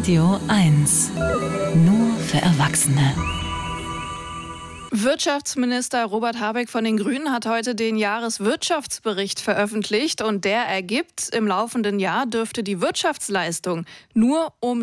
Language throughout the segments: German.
Radio 1. Nur für Erwachsene. Wirtschaftsminister Robert Habeck von den Grünen hat heute den Jahreswirtschaftsbericht veröffentlicht und der ergibt, im laufenden Jahr dürfte die Wirtschaftsleistung nur um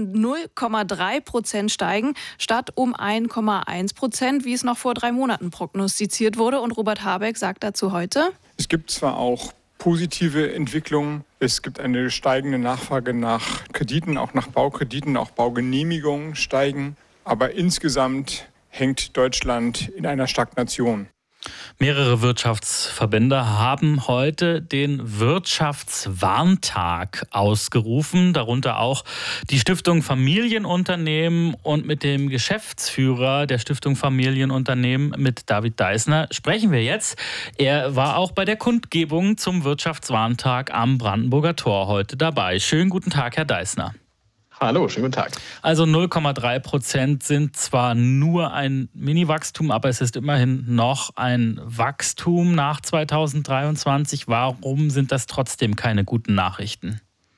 0,3% steigen, statt um 1,1%, wie es noch vor 3 Monaten prognostiziert wurde. Und Robert Habeck sagt dazu heute: Es gibt zwar auch positive Entwicklungen. Es gibt eine steigende Nachfrage nach Krediten, auch nach Baukrediten, auch Baugenehmigungen steigen. Aber insgesamt hängt Deutschland in einer Stagnation. Mehrere Wirtschaftsverbände haben heute den Wirtschaftswarntag ausgerufen, darunter auch die Stiftung Familienunternehmen, und mit dem Geschäftsführer der Stiftung Familienunternehmen, mit David Deissner, sprechen wir jetzt. Er war auch bei der Kundgebung zum Wirtschaftswarntag am Brandenburger Tor heute dabei. Schönen guten Tag, Herr Deissner. Hallo, schönen guten Tag. Also 0,3% sind zwar nur ein Mini-Wachstum, aber es ist immerhin noch ein Wachstum nach 2023. Warum sind das trotzdem keine guten Nachrichten?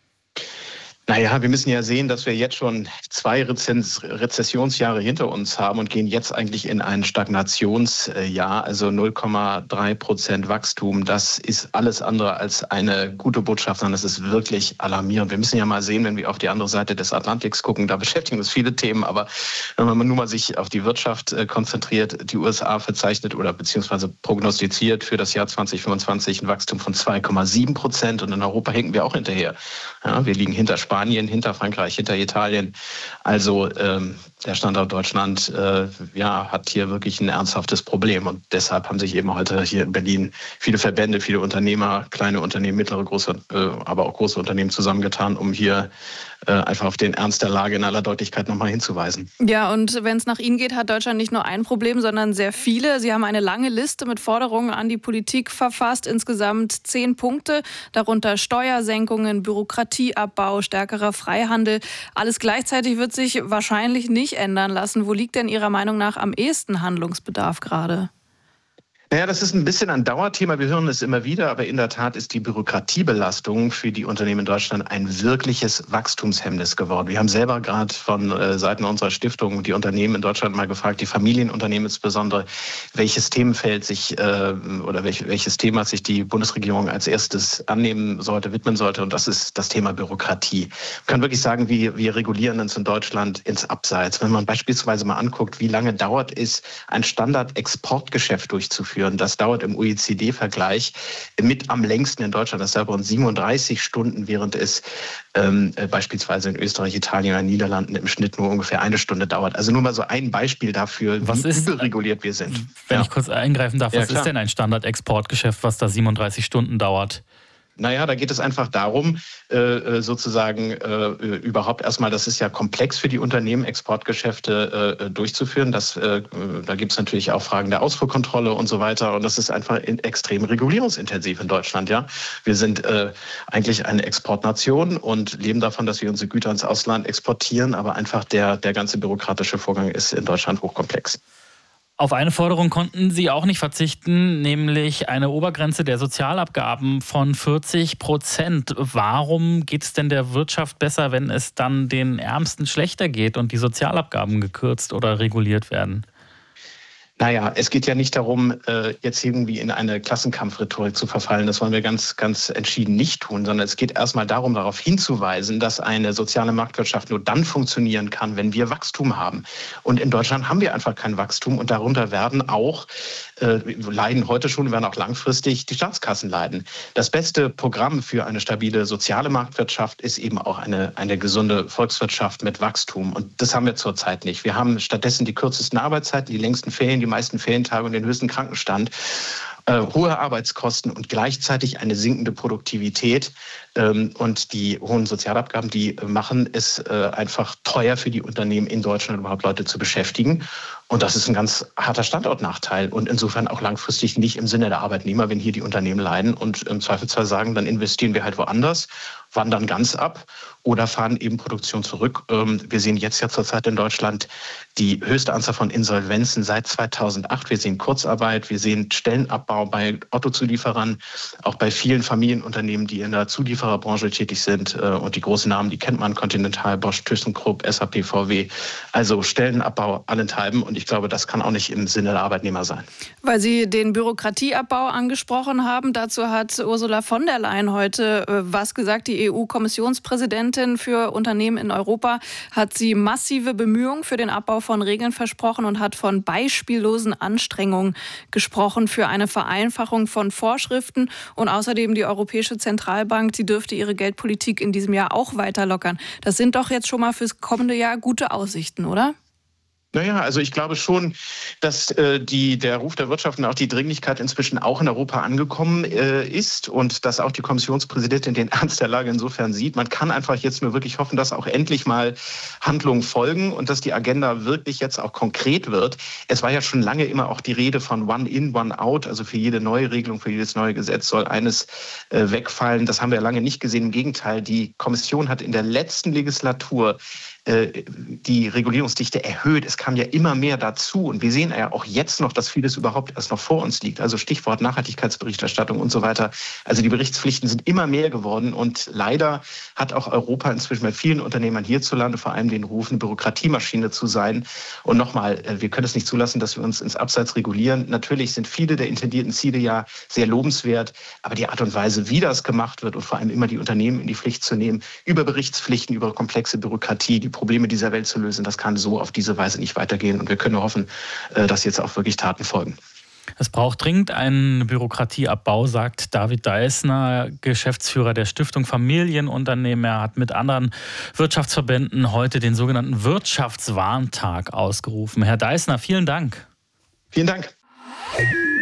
Naja, wir müssen ja sehen, dass wir jetzt schon 2 Rezessionsjahre hinter uns haben und gehen jetzt eigentlich in ein Stagnationsjahr. Also 0,3% Wachstum, das ist alles andere als eine gute Botschaft, sondern das ist wirklich alarmierend. Wir müssen ja mal sehen, wenn wir auf die andere Seite des Atlantiks gucken, da beschäftigen uns viele Themen, aber wenn man nur mal sich auf die Wirtschaft konzentriert, die USA verzeichnet oder beziehungsweise prognostiziert für das Jahr 2025 ein Wachstum von 2,7% und in Europa hinken wir auch hinterher. Ja, wir liegen hinter Spanien, hinter Frankreich, hinter Italien. Also der Standort Deutschland hat hier wirklich ein ernsthaftes Problem. Und deshalb haben sich eben heute hier in Berlin viele Verbände, viele Unternehmer, kleine Unternehmen, mittlere, große, aber auch große Unternehmen zusammengetan, um hier einfach auf den Ernst der Lage in aller Deutlichkeit nochmal hinzuweisen. Ja, und wenn es nach Ihnen geht, hat Deutschland nicht nur ein Problem, sondern sehr viele. Sie haben eine lange Liste mit Forderungen an die Politik verfasst, insgesamt 10 Punkte, darunter Steuersenkungen, Bürokratieabbau, stärkerer Freihandel. Alles gleichzeitig wird sich wahrscheinlich nicht ändern lassen. Wo liegt denn Ihrer Meinung nach am ehesten Handlungsbedarf gerade? Naja, das ist ein bisschen ein Dauerthema. Wir hören es immer wieder, aber in der Tat ist die Bürokratiebelastung für die Unternehmen in Deutschland ein wirkliches Wachstumshemmnis geworden. Wir haben selber gerade von Seiten unserer Stiftung die Unternehmen in Deutschland mal gefragt, die Familienunternehmen insbesondere, welches Themenfeld sich welches Thema sich die Bundesregierung als erstes annehmen sollte, widmen sollte. Und das ist das Thema Bürokratie. Man kann wirklich sagen, wir regulieren uns in Deutschland ins Abseits. Wenn man beispielsweise mal anguckt, wie lange dauert es, ein Standard-Exportgeschäft durchzuführen, das dauert im OECD-Vergleich mit am längsten in Deutschland. Das dauert rund 37 Stunden, während es beispielsweise in Österreich, Italien oder Niederlanden im Schnitt nur ungefähr 1 Stunde dauert. Also nur mal so ein Beispiel dafür, wie überreguliert wir sind. Wenn ich kurz eingreifen darf, was ist denn ein Standard-Exportgeschäft, was da 37 Stunden dauert? Naja, da geht es einfach darum, überhaupt erstmal, das ist ja komplex für die Unternehmen, Exportgeschäfte durchzuführen. Da gibt es natürlich auch Fragen der Ausfuhrkontrolle und so weiter. Und das ist einfach extrem regulierungsintensiv in Deutschland. Ja, wir sind eigentlich eine Exportnation und leben davon, dass wir unsere Güter ins Ausland exportieren. Aber einfach der ganze bürokratische Vorgang ist in Deutschland hochkomplex. Auf eine Forderung konnten Sie auch nicht verzichten, nämlich eine Obergrenze der Sozialabgaben von 40%. Warum geht es denn der Wirtschaft besser, wenn es dann den Ärmsten schlechter geht und die Sozialabgaben gekürzt oder reguliert werden? Naja, es geht ja nicht darum, jetzt irgendwie in eine Klassenkampfrhetorik zu verfallen. Das wollen wir ganz, ganz entschieden nicht tun, sondern es geht erstmal darum, darauf hinzuweisen, dass eine soziale Marktwirtschaft nur dann funktionieren kann, wenn wir Wachstum haben. Und in Deutschland haben wir einfach kein Wachstum und darunter werden auch, leiden heute schon, werden auch langfristig die Staatskassen leiden. Das beste Programm für eine stabile soziale Marktwirtschaft ist eben auch eine gesunde Volkswirtschaft mit Wachstum. Und das haben wir zurzeit nicht. Wir haben stattdessen die kürzesten Arbeitszeiten, die längsten Ferien, die meisten Ferientage und den höchsten Krankenstand. Hohe Arbeitskosten und gleichzeitig eine sinkende Produktivität. Und die hohen Sozialabgaben, die machen es einfach teuer für die Unternehmen in Deutschland, überhaupt Leute zu beschäftigen. Und das ist ein ganz harter Standortnachteil und insofern auch langfristig nicht im Sinne der Arbeitnehmer, wenn hier die Unternehmen leiden und im Zweifelsfall sagen, dann investieren wir halt woanders, wandern ganz ab oder fahren eben Produktion zurück. Wir sehen jetzt ja zurzeit in Deutschland die höchste Anzahl von Insolvenzen seit 2008. Wir sehen Kurzarbeit, wir sehen Stellenabbau bei Autozulieferern, auch bei vielen Familienunternehmen, die in der Zuliefererbranche tätig sind. Und die großen Namen, die kennt man, Continental, Bosch, ThyssenKrupp, SAP, VW. Also Stellenabbau allenthalben. Und ich glaube, das kann auch nicht im Sinne der Arbeitnehmer sein. Weil Sie den Bürokratieabbau angesprochen haben, dazu hat Ursula von der Leyen heute was gesagt. Die EU-Kommissionspräsidentin für Unternehmen in Europa hat sie massive Bemühungen für den Abbau von Regeln versprochen und hat von beispiellosen Anstrengungen gesprochen für eine Vereinfachung von Vorschriften. Und außerdem die Europäische Zentralbank, sie dürfte ihre Geldpolitik in diesem Jahr auch weiter lockern. Das sind doch jetzt schon mal fürs kommende Jahr gute Aussichten, oder? Naja, also ich glaube schon, dass der Ruf der Wirtschaft und auch die Dringlichkeit inzwischen auch in Europa angekommen ist und dass auch die Kommissionspräsidentin den Ernst der Lage insofern sieht. Man kann einfach jetzt nur wirklich hoffen, dass auch endlich mal Handlungen folgen und dass die Agenda wirklich jetzt auch konkret wird. Es war ja schon lange immer auch die Rede von One in, One out. Also für jede neue Regelung, für jedes neue Gesetz soll eines wegfallen. Das haben wir ja lange nicht gesehen. Im Gegenteil, die Kommission hat in der letzten Legislatur die Regulierungsdichte erhöht. Es kam ja immer mehr dazu. Und wir sehen ja auch jetzt noch, dass vieles überhaupt erst noch vor uns liegt. Also Stichwort Nachhaltigkeitsberichterstattung und so weiter. Also die Berichtspflichten sind immer mehr geworden. Und leider hat auch Europa inzwischen bei vielen Unternehmern hierzulande vor allem den Ruf, eine Bürokratiemaschine zu sein. Und nochmal, wir können es nicht zulassen, dass wir uns ins Abseits regulieren. Natürlich sind viele der intendierten Ziele ja sehr lobenswert. Aber die Art und Weise, wie das gemacht wird und vor allem immer die Unternehmen in die Pflicht zu nehmen, über Berichtspflichten, über komplexe Bürokratie, die Probleme dieser Welt zu lösen, das kann so auf diese Weise nicht weitergehen. Und wir können nur hoffen, dass jetzt auch wirklich Taten folgen. Es braucht dringend einen Bürokratieabbau, sagt David Deissner, Geschäftsführer der Stiftung Familienunternehmen. Er hat mit anderen Wirtschaftsverbänden heute den sogenannten Wirtschaftswarntag ausgerufen. Herr Deissner, vielen Dank. Vielen Dank.